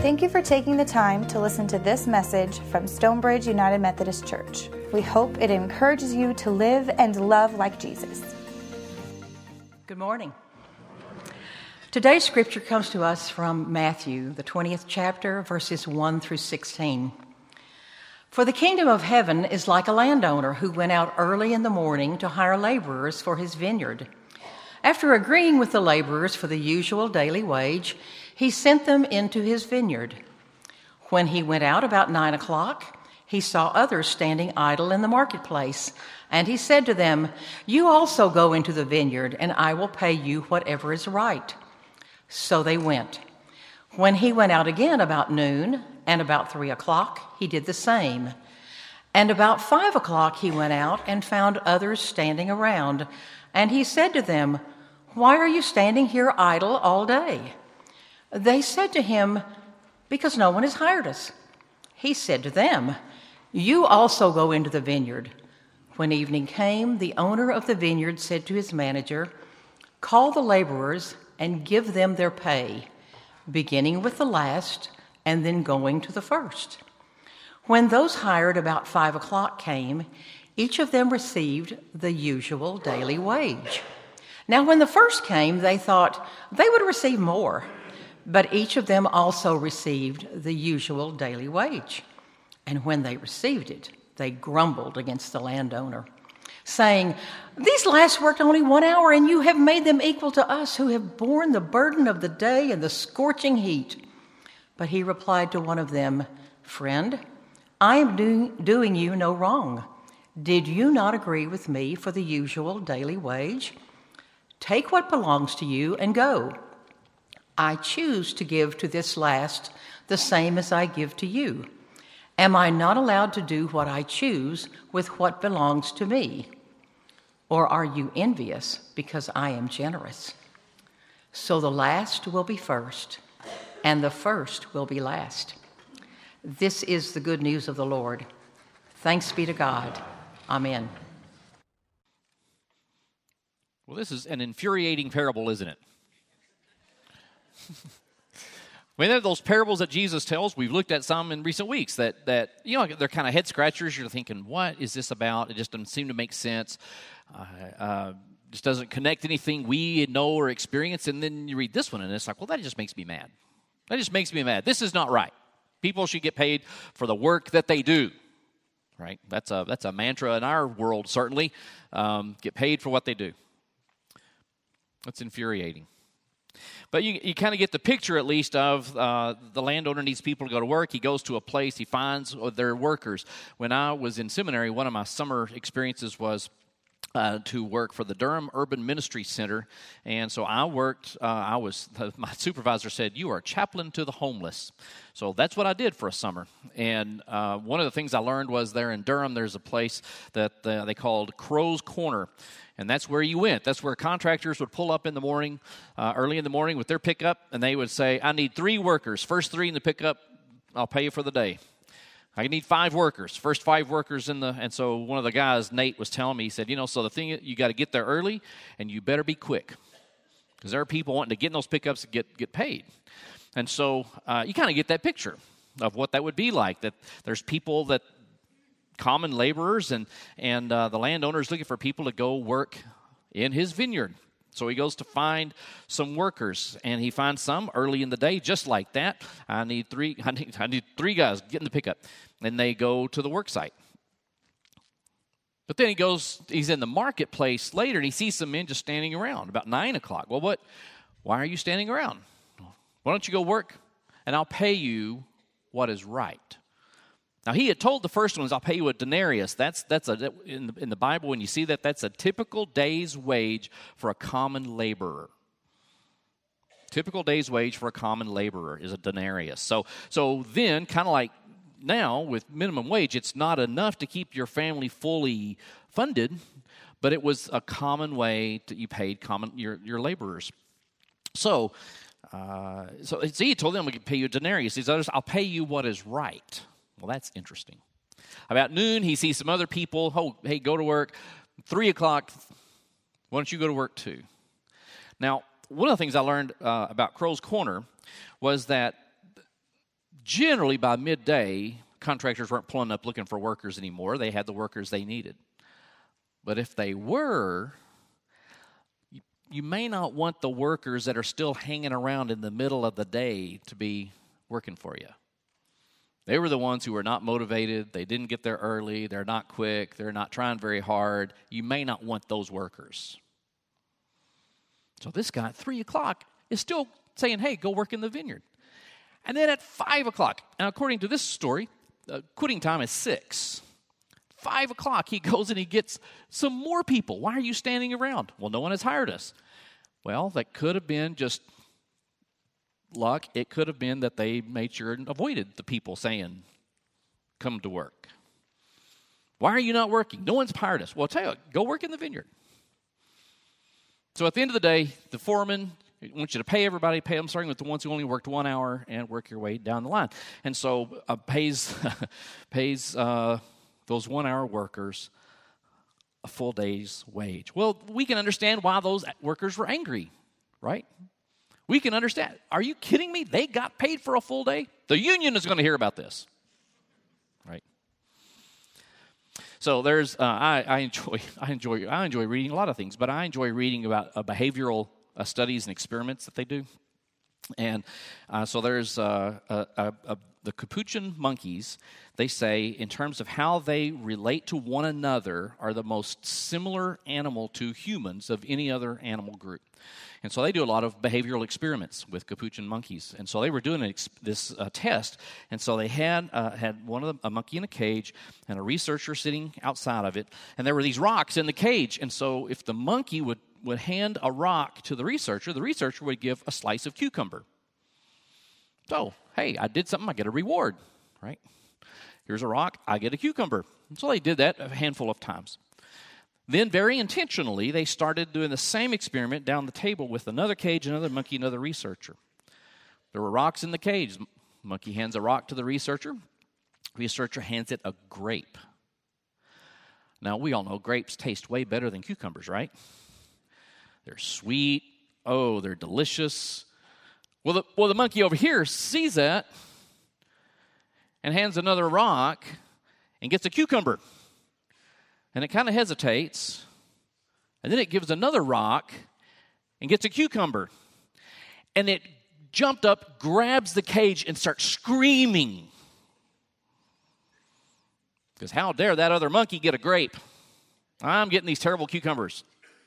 Thank you for taking the time to listen to this message from Stonebridge United Methodist Church. We hope it encourages you to live and love like Jesus. Good morning. Today's scripture comes to us from Matthew, the 20th chapter, verses 1 through 16. For the kingdom of heaven is like a landowner who went out early in the morning to hire laborers for his vineyard. After agreeing with the laborers for the usual daily wage, he sent them into his vineyard. When he went out about 9 o'clock, he saw others standing idle in the marketplace, and he said to them, "You also go into the vineyard, and I will pay you whatever is right." So they went. When he went out again about noon, and about 3 o'clock, he did the same. And about 5 o'clock he went out and found others standing around, and he said to them, "Why are you standing here idle all day?" They said to him, "Because no one has hired us." He said to them, "You also go into the vineyard." When evening came, the owner of the vineyard said to his manager, "Call the laborers and give them their pay, beginning with the last and then going to the first." When those hired about 5 o'clock came, each of them received the usual daily wage. Now when the first came, they thought they would receive more, but each of them also received the usual daily wage. And when they received it, they grumbled against the landowner, saying, "These last worked only 1 hour, and you have made them equal to us who have borne the burden of the day and the scorching heat." But he replied to one of them, "Friend, I am doing you no wrong. Did you not agree with me for the usual daily wage? Take what belongs to you and go. I choose to give to this last the same as I give to you. Am I not allowed to do what I choose with what belongs to me? Or are you envious because I am generous?" So the last will be first, and the first will be last. This is the good news of the Lord. Thanks be to God. Amen. Well, this is an infuriating parable, isn't it? I mean, they're those parables that Jesus tells. We've looked at some in recent weeks that they're kind of head scratchers. You're thinking, what is this about? It just doesn't seem to make sense. Just doesn't connect anything we know or experience. And then you read this one, and it's like, well, that just makes me mad. That just makes me mad. This is not right. People should get paid for the work that they do. Right? That's a mantra in our world, certainly. Get paid for what they do. That's infuriating. But you kind of get the picture, at least, of the landowner needs people to go to work. He goes to a place. He finds their workers. When I was in seminary, one of my summer experiences was to work for the Durham Urban Ministry Center. And so I worked, my supervisor said, "You are a chaplain to the homeless." So that's what I did for a summer. And one of the things I learned was there in Durham, there's a place that they called Crow's Corner. And that's where you went. That's where contractors would pull up in the morning, early in the morning with their pickup, and they would say, "I need 3 workers. First 3 in the pickup, I'll pay you for the day. I need 5 workers. First 5 workers in the..." And so one of the guys, Nate, was telling me, he said, so the thing is, you got to get there early, and you better be quick, because there are people wanting to get in those pickups and get paid. And so you kind of get that picture of what that would be like, that there's people that common laborers, and the landowner is looking for people to go work in his vineyard. So he goes to find some workers, and he finds some early in the day, just like that. I need 3 guys, get in the pickup. And they go to the work site. But then he's in the marketplace later, and he sees some men just standing around about 9 o'clock. Well, why are you standing around? Why don't you go work, and I'll pay you what is right. Now, he had told the first ones, "I'll pay you a denarius." In the Bible, when you see that, that's a typical day's wage for a common laborer. Typical day's wage for a common laborer is a denarius. So then, kind of like now with minimum wage, it's not enough to keep your family fully funded, but it was a common way that you paid your laborers. So he told them, "We can pay you a denarius." These others, "I'll pay you what is right." Well, that's interesting. About noon, he sees some other people. "Oh, hey, go to work. 3 o'clock, why don't you go to work too?" Now, one of the things I learned about Crow's Corner was that generally by midday, contractors weren't pulling up looking for workers anymore. They had the workers they needed. But if they were, you may not want the workers that are still hanging around in the middle of the day to be working for you. They were the ones who were not motivated. They didn't get there early. They're not quick. They're not trying very hard. You may not want those workers. So this guy at 3 o'clock is still saying, hey, go work in the vineyard. And then at 5 o'clock, and according to this story, quitting time is 6. 5 o'clock, he goes and he gets some more people. Why are you standing around? Well, no one has hired us. Well, that could have been just luck. It could have been that they made sure and avoided the people saying, come to work. Why are you not working? No one's hired us. Well, I'll tell you what, go work in the vineyard. So at the end of the day, the foreman wants you to pay everybody, pay them starting with the ones who only worked 1 hour and work your way down the line. And so pays those 1 hour workers a full day's wage. Well, we can understand why those workers were angry, right? We can understand. Are you kidding me? They got paid for a full day? The union is going to hear about this, right? So there's I enjoy reading a lot of things, but I enjoy reading about behavioral studies and experiments that they do. And so there's the capuchin monkeys. They say in terms of how they relate to one another are the most similar animal to humans of any other animal group. And so they do a lot of behavioral experiments with capuchin monkeys. And so they were doing this test. And so they had a monkey in a cage and a researcher sitting outside of it. And there were these rocks in the cage. And so if the monkey would hand a rock to the researcher would give a slice of cucumber. So, hey, I did something, I get a reward, right? Here's a rock, I get a cucumber. And so they did that a handful of times. Then, very intentionally, they started doing the same experiment down the table with another cage, another monkey, another researcher. There were rocks in the cage. Monkey hands a rock to the researcher. Researcher hands it a grape. Now, we all know grapes taste way better than cucumbers, right? They're sweet. Oh, they're delicious. Well, the monkey over here sees that and hands another rock and gets a cucumber. And it kind of hesitates. And then it gives another rock and gets a cucumber. And it jumped up, grabs the cage, and starts screaming. Because how dare that other monkey get a grape? I'm getting these terrible cucumbers.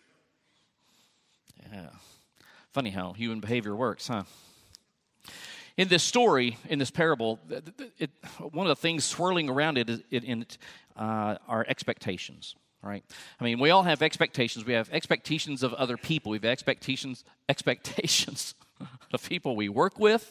Yeah. Funny how human behavior works, huh? In this story, in this parable, one of the things swirling around it are expectations, right? I mean, we all have expectations. We have expectations of other people. We have expectations of people we work with,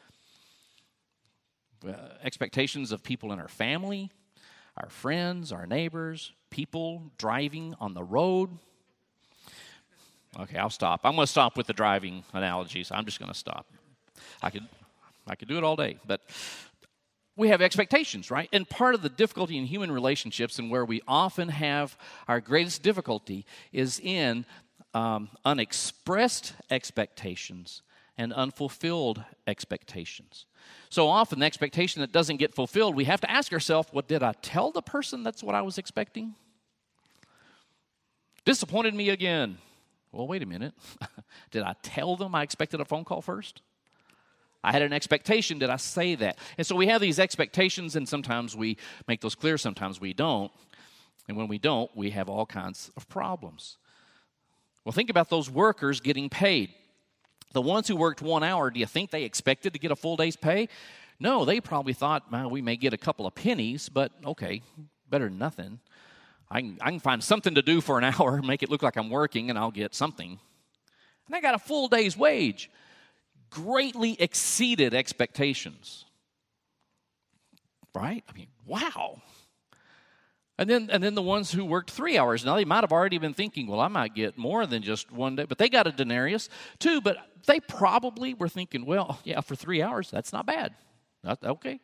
expectations of people in our family, our friends, our neighbors, people driving on the road. Okay, I'll stop. I'm going to stop with the driving analogies. I'm just going to stop. I could do it all day, but we have expectations, right? And part of the difficulty in human relationships and where we often have our greatest difficulty is in unexpressed expectations and unfulfilled expectations. So often the expectation that doesn't get fulfilled, we have to ask ourselves, well, did I tell the person that's what I was expecting? Disappointed me again. Well, wait a minute. Did I tell them I expected a phone call first? I had an expectation. Did I say that? And so we have these expectations, and sometimes we make those clear, sometimes we don't. And when we don't, we have all kinds of problems. Well, think about those workers getting paid. The ones who worked 1 hour, do you think they expected to get a full day's pay? No, they probably thought, well, we may get a couple of pennies, but okay, better than nothing. I can find something to do for an hour, make it look like I'm working, and I'll get something. And I got a full day's wage. Greatly exceeded expectations. Right? I mean, wow. And then the ones who worked 3 hours, now they might have already been thinking, well, I might get more than just 1 day, but they got a denarius too, but they probably were thinking, well, yeah, for 3 hours, that's not bad. Okay.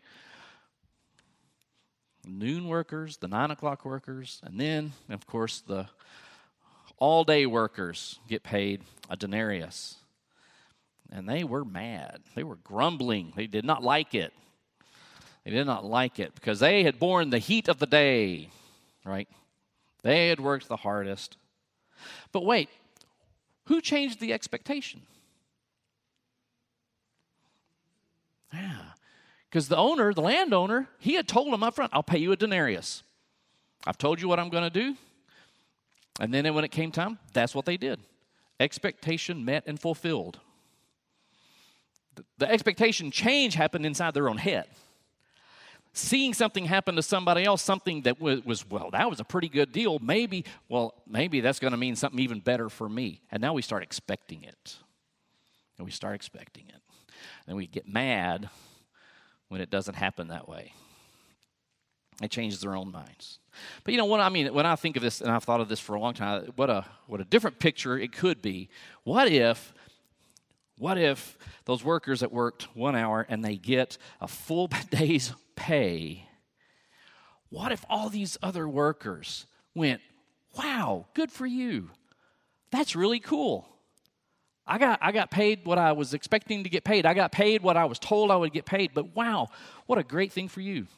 Noon workers, the 9 o'clock workers, and then, of course, the all-day workers get paid a denarius. And they were mad. They were grumbling. They did not like it. They did not like it because they had borne the heat of the day, right? They had worked the hardest. But wait, who changed the expectation? Yeah, because the landowner, he had told them up front, I'll pay you a denarius. I've told you what I'm going to do. And then when it came time, that's what they did. Expectation met and fulfilled. The expectation change happened inside their own head. Seeing something happen to somebody else, something that was that was a pretty good deal. Maybe that's going to mean something even better for me. And now we start expecting it. And then we get mad when it doesn't happen that way. It changes their own minds. But you know what I mean? When I think of this, and I've thought of this for a long time, what a different picture it could be. What if those workers that worked 1 hour and they get a full day's pay? What if all these other workers went, wow, good for you. That's really cool. I got paid what I was expecting to get paid. I got paid what I was told I would get paid. But wow, what a great thing for you.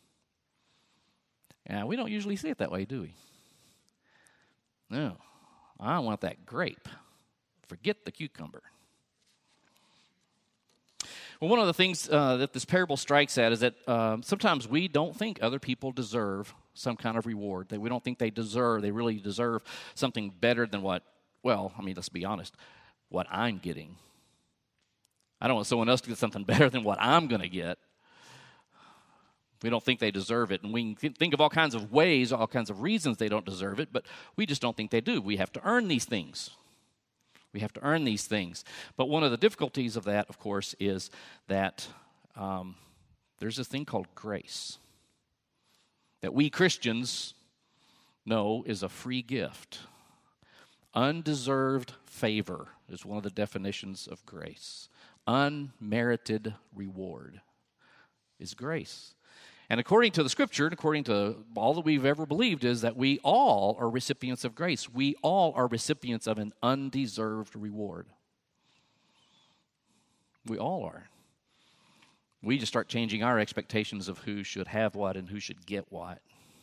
Yeah, we don't usually see it that way, do we? No, I want that grape. Forget the cucumber. Well, one of the things that this parable strikes at is that sometimes we don't think other people deserve some kind of reward. That we don't think they really deserve something better than let's be honest, what I'm getting. I don't want someone else to get something better than what I'm going to get. We don't think they deserve it. And we can think of all kinds of ways, all kinds of reasons they don't deserve it, but we just don't think they do. We have to earn these things. But one of the difficulties of that, of course, is that there's this thing called grace that we Christians know is a free gift. Undeserved favor is one of the definitions of grace. Unmerited reward is grace. And according to the Scripture, and according to all that we've ever believed, is that we all are recipients of grace. We all are recipients of an undeserved reward. We all are. We just start changing our expectations of who should have what and who should get what.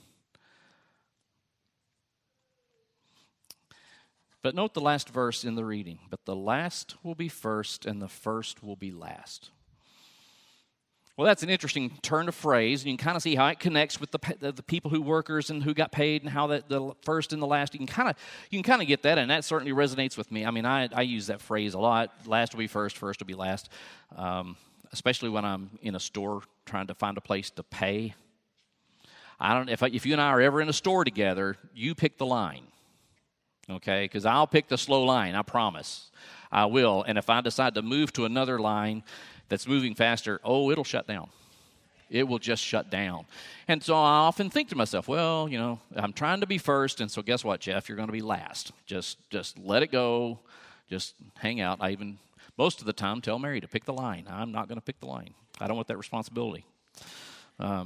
But note the last verse in the reading. But the last will be first, and the first will be last. Well, that's an interesting turn of phrase, and you can kind of see how it connects with the people who workers and who got paid, and how the first and the last. You can kind of get that, and that certainly resonates with me. I mean, I use that phrase a lot. Last will be first will be last, especially when I'm in a store trying to find a place to pay. If you and I are ever in a store together, you pick the line, okay? Because I'll pick the slow line. I promise, I will. And if I decide to move to another line that's moving faster, it'll shut down. It will just shut down. And so I often think to myself, well, I'm trying to be first, and so guess what, Jeff? You're going to be last. Just let it go. Just hang out. I even, most of the time, tell Mary to pick the line. I'm not going to pick the line. I don't want that responsibility. But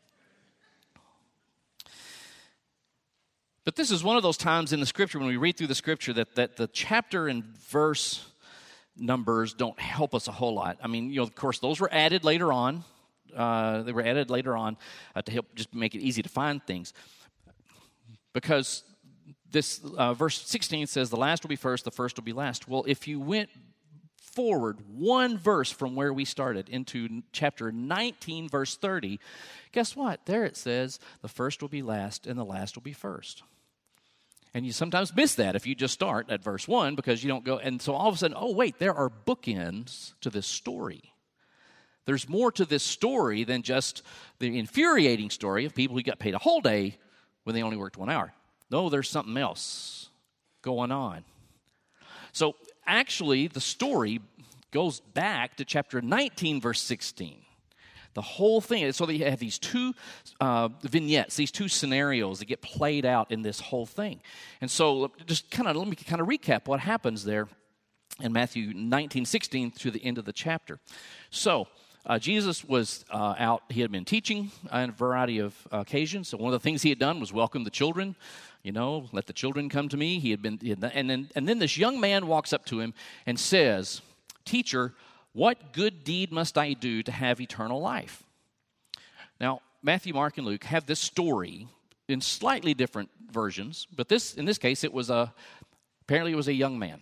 this is one of those times in the Scripture, when we read through the Scripture, that the chapter and verse numbers don't help us a whole lot. I mean, of course, those were added later on. They were added later on to help just make it easy to find things. Because this verse 16 says, the last will be first, the first will be last. Well, if you went forward one verse from where we started into chapter 19, verse 30, guess what? There it says, the first will be last and the last will be first. And you sometimes miss that if you just start at verse 1 because you don't go. And so all of a sudden, there are bookends to this story. There's more to this story than just the infuriating story of people who got paid a whole day when they only worked 1 hour. No, there's something else going on. So actually, the story goes back to chapter 19, verse 16. The whole thing. So you have these two vignettes, these two scenarios that get played out in this whole thing. And so let me recap what happens there in Matthew 19:16 through the end of the chapter. So Jesus was out. He had been teaching on a variety of occasions. So one of the things he had done was welcome the children. Let the children come to me. And then this young man walks up to him and says, "Teacher, what good deed must I do to have eternal life?" Matthew, Mark, and Luke have this story in slightly different versions, but in this case, apparently it was a young man.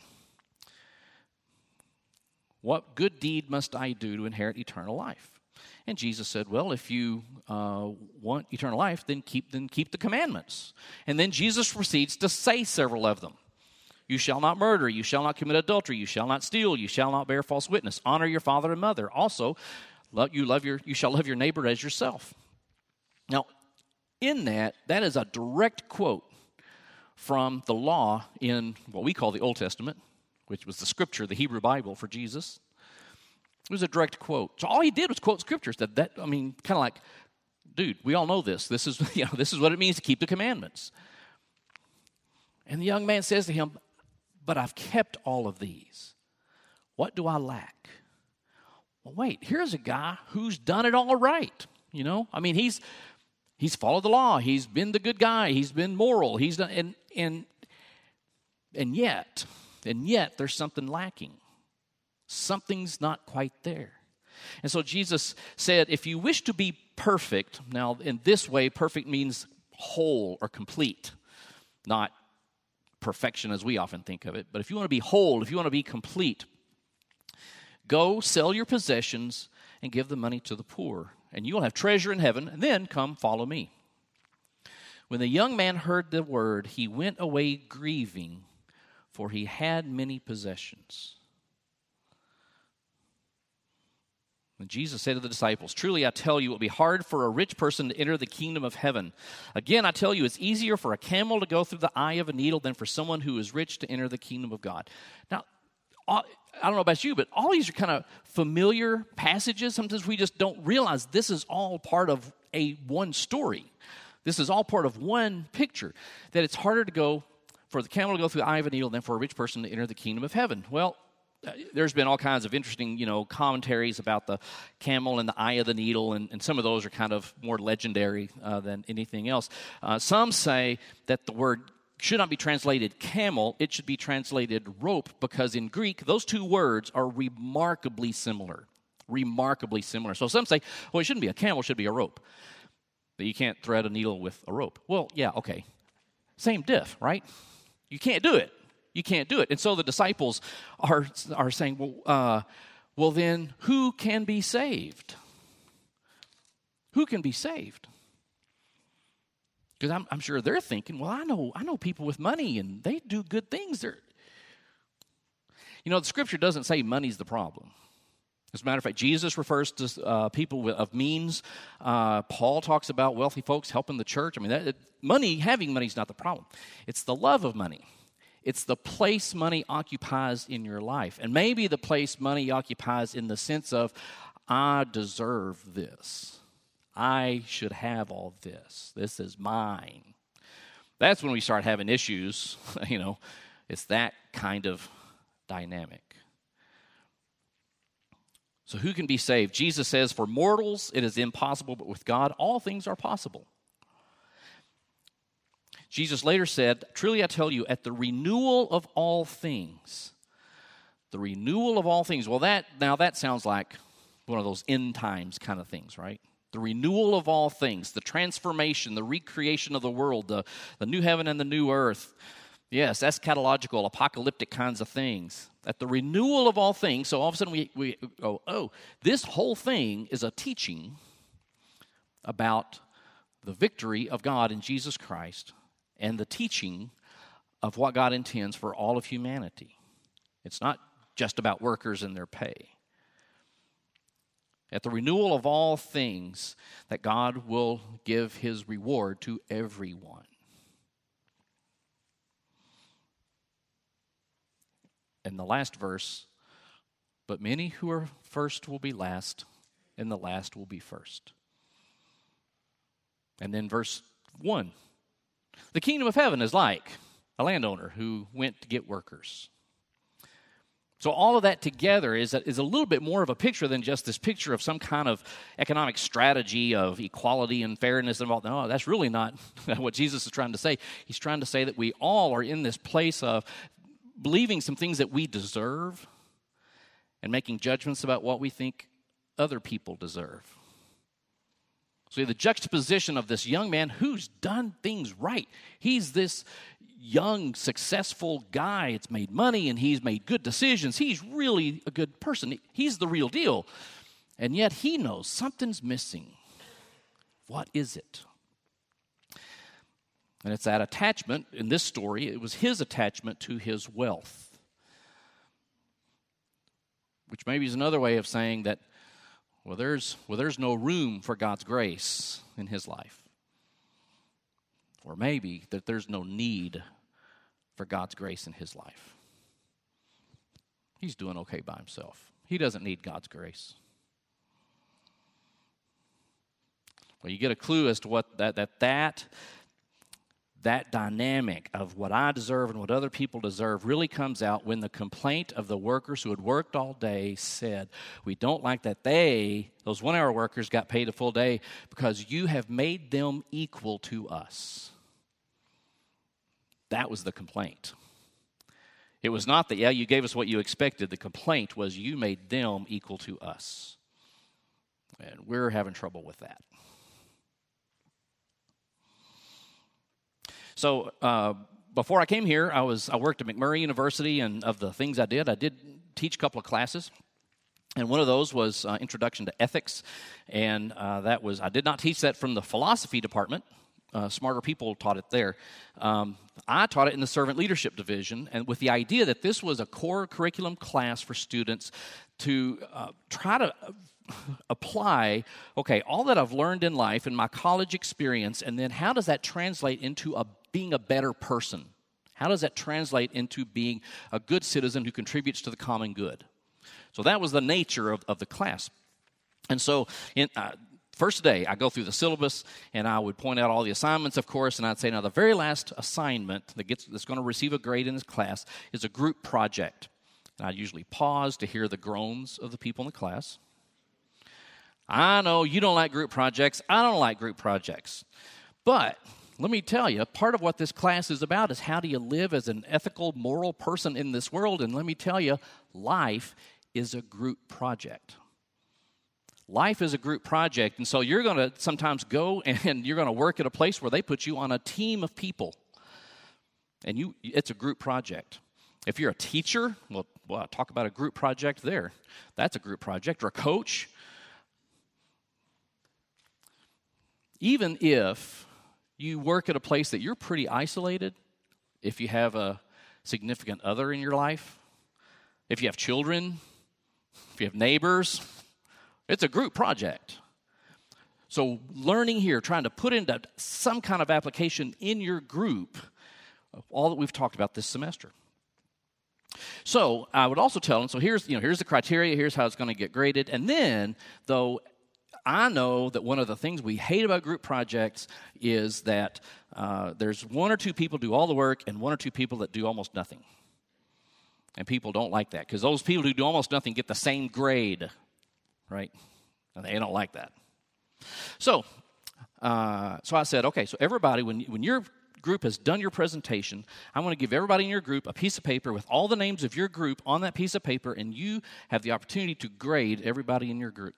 What good deed must I do to inherit eternal life? And Jesus said, well, if you want eternal life, then keep the commandments. And then Jesus proceeds to say several of them. You shall not murder, you shall not commit adultery, you shall not steal, you shall not bear false witness, honor your father and mother. Also, you shall love your neighbor as yourself. Now, in that is a direct quote from the law in what we call the Old Testament, which was the scripture, the Hebrew Bible for Jesus. It was a direct quote. So all he did was quote scriptures. Kind of like, dude, we all know this. This is what it means to keep the commandments. And the young man says to him, but I've kept all of these. What do I lack? Well, wait, here's a guy who's done it all right. He's followed the law. He's been the good guy. He's been moral. He's done, and yet there's something lacking. Something's not quite there. And so Jesus said, if you wish to be perfect, now in this way, perfect means whole or complete, not perfection as we often think of it. But if you want to be whole, if you want to be complete, go sell your possessions and give the money to the poor, and you will have treasure in heaven, and then come follow me. When the young man heard the word, he went away grieving, for he had many possessions. And Jesus said to the disciples, truly I tell you, it will be hard for a rich person to enter the kingdom of heaven. Again, I tell you, it's easier for a camel to go through the eye of a needle than for someone who is rich to enter the kingdom of God. Now, I don't know about you, but all these are kind of familiar passages. Sometimes we just don't realize this is all part of one story. This is all part of one picture, that it's harder to go for the camel to go through the eye of a needle than for a rich person to enter the kingdom of heaven. Well, there's been all kinds of interesting, commentaries about the camel and the eye of the needle, and some of those are kind of more legendary than anything else. Some say that the word should not be translated camel, it should be translated rope, because in Greek, those two words are remarkably similar. Remarkably similar. So some say, well, it shouldn't be a camel, it should be a rope. But you can't thread a needle with a rope. Well, yeah, okay. Same diff, right? You can't do it. You can't do it. And so the disciples are saying, well, then who can be saved? Who can be saved? Because I'm sure they're thinking, well, I know people with money and they do good things. The Scripture doesn't say money's the problem. As a matter of fact, Jesus refers to people of means. Paul talks about wealthy folks helping the church. Having money is not the problem. It's the love of money. It's the place money occupies in your life. And maybe the place money occupies in the sense of, I deserve this. I should have all this. This is mine. That's when we start having issues. It's that kind of dynamic. So who can be saved? Jesus says, for mortals it is impossible, but with God all things are possible. Jesus later said, truly I tell you, at the renewal of all things, well, that sounds like one of those end times kind of things, right? The renewal of all things, the transformation, the recreation of the world, the new heaven and the new earth. Yes, eschatological, apocalyptic kinds of things. At the renewal of all things, so all of a sudden we go, oh, this whole thing is a teaching about the victory of God in Jesus Christ and the teaching of what God intends for all of humanity. It's not just about workers and their pay. At the renewal of all things, that God will give his reward to everyone. And the last verse, but many who are first will be last, and the last will be first. And then verse 1. The kingdom of heaven is like a landowner who went to get workers. So all of that together is a little bit more of a picture than just this picture of some kind of economic strategy of equality and fairness involved. No, that's really not what Jesus is trying to say. He's trying to say that we all are in this place of believing some things that we deserve and making judgments about what we think other people deserve. So the juxtaposition of this young man who's done things right. He's this young, successful guy. It's made money and he's made good decisions. He's really a good person. He's the real deal. And yet he knows something's missing. What is it? And it's that attachment. In this story, it was his attachment to his wealth. Which maybe is another way of saying that, there's no room for God's grace in his life. Or maybe that there's no need for God's grace in his life. He's doing okay by himself. He doesn't need God's grace. Well, you get a clue as to what that dynamic of what I deserve and what other people deserve really comes out when the complaint of the workers who had worked all day said, we don't like that those 1-hour workers got paid a full day because you have made them equal to us. That was the complaint. It was not that, you gave us what you expected. The complaint was you made them equal to us. And we're having trouble with that. So before I came here, I worked at McMurray University, and of the things I did teach a couple of classes. And one of those was Introduction to Ethics, and I did not teach that from the philosophy department. Smarter people taught it there. I taught it in the Servant Leadership Division, and with the idea that this was a core curriculum class for students to try to apply, all that I've learned in life and my college experience, and then how does that translate into being a better person? How does that translate into being a good citizen who contributes to the common good? So that was the nature of the class. And so first day, I go through the syllabus, and I would point out all the assignments, of course, and I'd say, now the very last assignment that's going to receive a grade in this class is a group project. And I'd usually pause to hear the groans of the people in the class. I know you don't like group projects. I don't like group projects. But let me tell you, part of what this class is about is how do you live as an ethical, moral person in this world. And let me tell you, life is a group project. Life is a group project. And so you're going to sometimes go and you're going to work at a place where they put you on a team of people. And it's a group project. If you're a teacher, well, talk about a group project there. That's a group project. Or a coach. Even if you work at a place that you're pretty isolated, if you have a significant other in your life, if you have children, if you have neighbors, it's a group project. So learning here, trying to put into some kind of application in your group of all that we've talked about this semester. So I would also tell them, so here's the criteria, here's how it's going to get graded. And then, though, I know that one of the things we hate about group projects is that there's 1 or 2 people do all the work and 1 or 2 people that do almost nothing. And people don't like that because those people who do almost nothing get the same grade, right? And they don't like that. So I said, okay, so everybody, when your group has done your presentation, I want to give everybody in your group a piece of paper with all the names of your group on that piece of paper, and you have the opportunity to grade everybody in your group.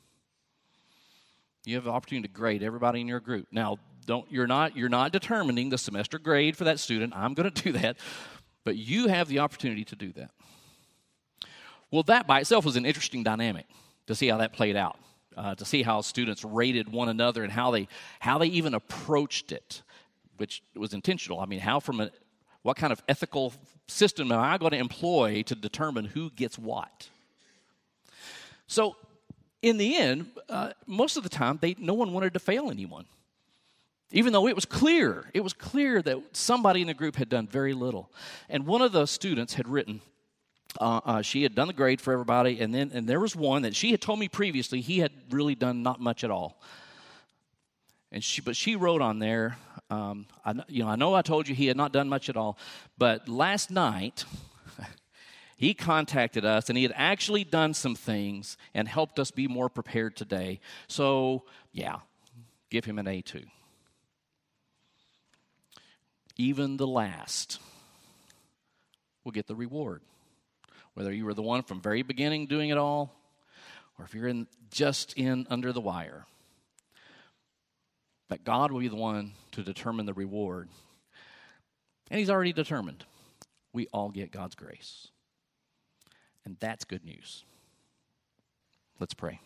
You have the opportunity to grade everybody in your group. Now, you're not determining the semester grade for that student. I'm going to do that. But you have the opportunity to do that. Well, that by itself was an interesting dynamic to see how that played out, to see how students rated one another and how they even approached it, which was intentional. I mean, what kind of ethical system am I going to employ to determine who gets what? So, in the end, most of the time, no one wanted to fail anyone. Even though it was clear that somebody in the group had done very little. And one of the students had written, she had done the grade for everybody, and there was one that she had told me previously he had really done not much at all. But she wrote on there, I know I told you he had not done much at all, but last night he contacted us, and he had actually done some things and helped us be more prepared today. So, yeah, give him an A2. Even the last will get the reward. Whether you were the one from very beginning doing it all, or if you're just in under the wire. that God will be the one to determine the reward. And he's already determined. We all get God's grace. And that's good news. Let's pray.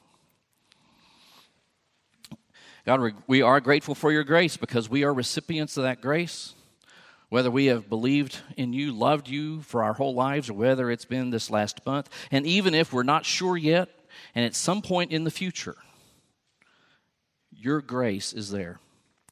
God, we are grateful for your grace because we are recipients of that grace. Whether we have believed in you, loved you for our whole lives, or whether it's been this last month. And even if we're not sure yet, and at some point in the future, your grace is there.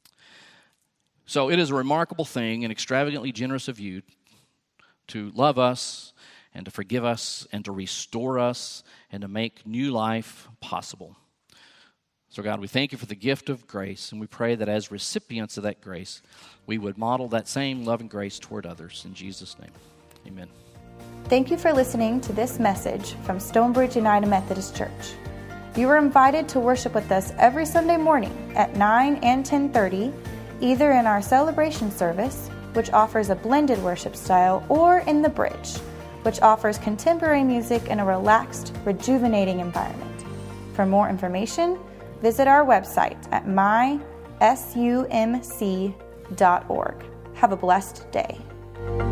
So it is a remarkable thing and extravagantly generous of you to love us and to forgive us and to restore us and to make new life possible. So God, we thank you for the gift of grace, and we pray that as recipients of that grace, we would model that same love and grace toward others. In Jesus' name, amen. Thank you for listening to this message from Stonebridge United Methodist Church. You are invited to worship with us every Sunday morning at 9 and 10:30, either in our celebration service, which offers a blended worship style, or in the Bridge, which offers contemporary music in a relaxed, rejuvenating environment. For more information, visit our website at mysumc.org. Have a blessed day.